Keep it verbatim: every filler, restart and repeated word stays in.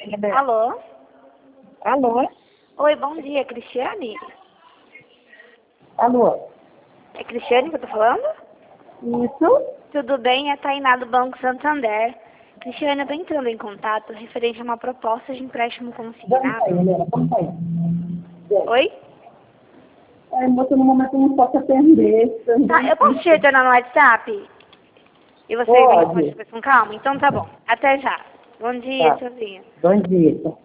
Alô? Alô? Oi, bom dia, Cristiane? Alô? É Cristiane que eu tô falando? Isso? Tudo bem? É Tainá do Banco Santander. Cristiane, eu tô entrando em contato referente a uma proposta de empréstimo Vamos consignado. sair, Helena, vamos sair. Oi? É, moça, no momento eu não posso atender. Tá, eu posso te retornar no WhatsApp? E você me responde Pode. depois com calma? Então tá bom. Até já. Bom dia, Tá. tchauzinho. Bom dia.